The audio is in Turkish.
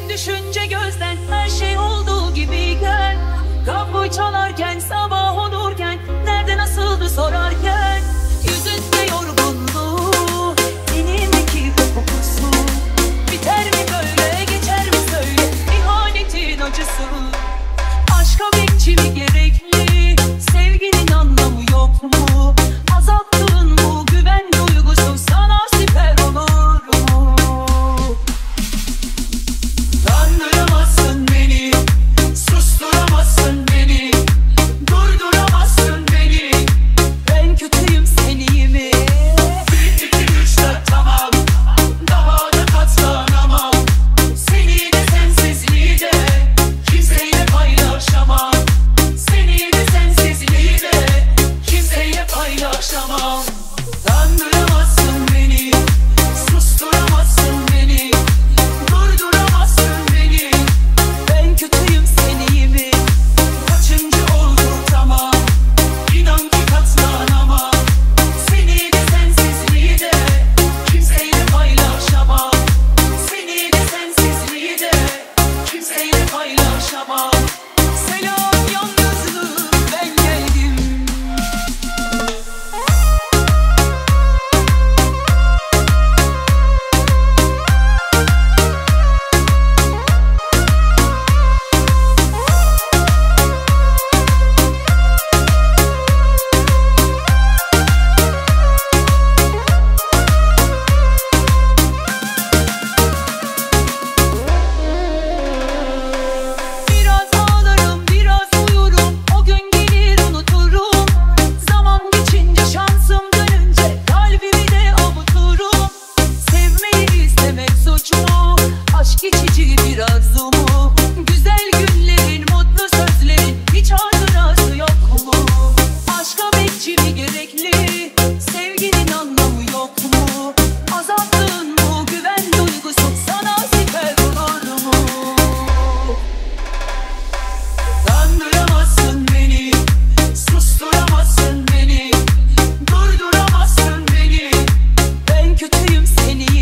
düşünce gözden her şey olduğu gibiyken, kapı çalarken, sabah olurken, nerede nasıldı sorarken, yüzünde yorgunluğu, tenindeki kokusu, biter mi böyle, geçer mi söyle ihanetin acısı. Aşka bekçi mi gerekli, sevginin anlamı yok mu? Azalttığın bu güven duygusu sana siper olur mu? Kandıramazsın beni, susturamazsın beni, durduramazsın beni. Ben kötüyüm, sen iyi mi? Bir, iki, üç, dört, tamam. Daha da katlanamam. Seni de sensizliği de kimseyle paylaşamam. Seni de sensizliği de kimseyle paylaşamam. Kandıramazsın beni, susturamazsın beni, durduramazsın beni. Ben kötüyüm, sen iyi mi? Kaçıncı oldu tamam. İnan ki katlanamam. Seni de sensizliği de kimseyle paylaşamam. Seni de sensizliği de kimseyle paylaşamam. Selam yalnızlığım, ben geldim. Biraz ağlarım, biraz uyurum, o gün gelir unuturum. Zaman geçince, şansım dönünce, kalbimi de avuturum. Sevmeyi istemek suç mu? Aşk geçici bir arzu mu? Güzel günlerin, mutlu sözlerin hiç hatırası yok mu? Aşka bekçi mi gerekli, sevginin anlamı yok mu? Azalttığın bu güven duygusu sana siper olur mu? Kandıramazsın beni, susturamazsın beni, durduramazsın beni. Ben kötüyüm, sen iyi